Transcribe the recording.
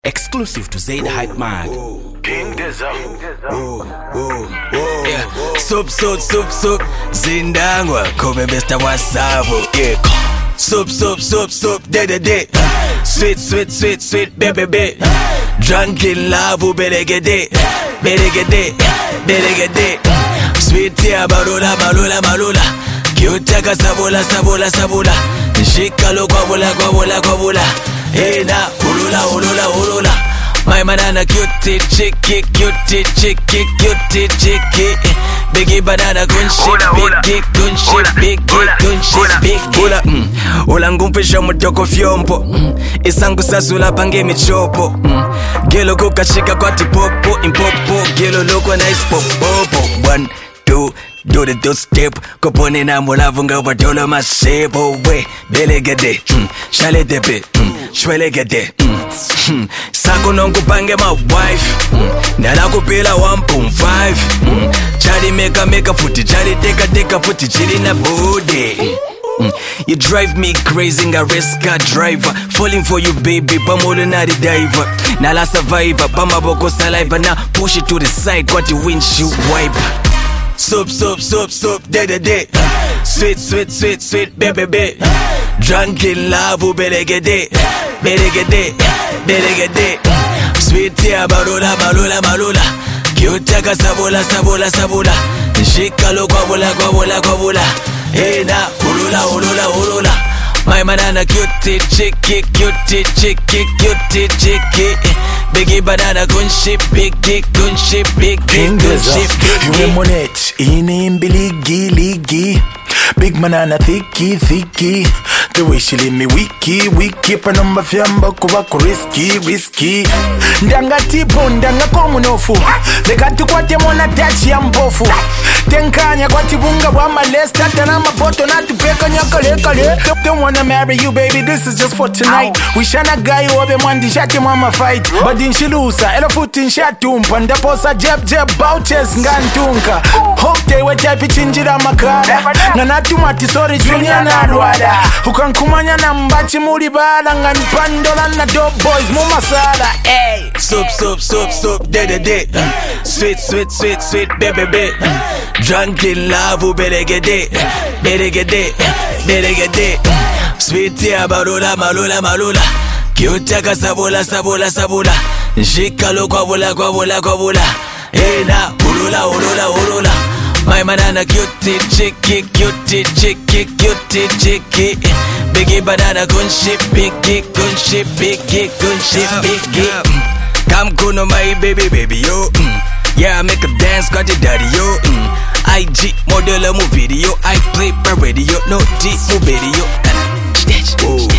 Exclusive to Zaid Hype Mag. King Dizzo. Yeah. Soup, Zindangwa, Kobe Mr. Wasabu. Yeah. Soup, de. Sweet, baby. Drunk in love, beregede. Sweet tea, balula. Kyutaka sabula. Nshikalo kwabula. Hey na, ulula. My manana cutie chicky. Biggie banana gunship, big Ula ngumpisha mutoko fyompo. Isangu sasula pange michopo. Gelo kukashika kwa tipopo. Impopo, gelo loko nice popo. 1, 2, do the two-step. Kopone na mulavunga wadola masebo. We, belegede, shale depe, shwelegede. Sako nongu pange my wife. Nala kupila 1.5. Chali meka futi, chali teka futi, chili na body. You drive me crazy, nga race car driver. Falling for you baby, pamolo na the diver. Nala survivor, pamaboko saliva. Now push it to the side, got the windshield wiper. Soup, de. Sweet, baby. Drunk in love, beregede. Sweet tea, balula. Kyutaka sabula. Nshikalo kwabula. Hey na, ulula. My manana cutie chicky. Biggie banana gunship, big King Dizzo. You monet inimbi ligi. Big manana thicky. The way she leave me wiki. Panamba fyamba kubako risky. Ndanga tipo, ndanga komu nofu. Dekatu kwa temona tachi ya mbofu. Tenkanya kwa tibunga wa malesta. Tanama boto na tupeka nyakale. Don't wanna marry you baby, this is just for tonight. Wishana guy obe mwandi shati mama fight. Badin shilusa, ela futin shatumpa. Ndaposa jeb bouches ngantunka. Hope they were type chinjira makara. Nganatumati sorry junior na rwada. Ukankumanya na mbachi muri bala. Nganipandola na dope boys mu masala. Hey. Soup, de. Sweet, baby. Drunk in love, beregede. Sweet tea, balula. Kyutaka sabula. Nshikalo kwabula. Hey na, ulula. My manana cutie chicky. Biggie banana gunship, big. Come kuno my baby yo. Yeah, I make a dance, got the daddy yo. IG model mu video, I play per radio, no D mu video.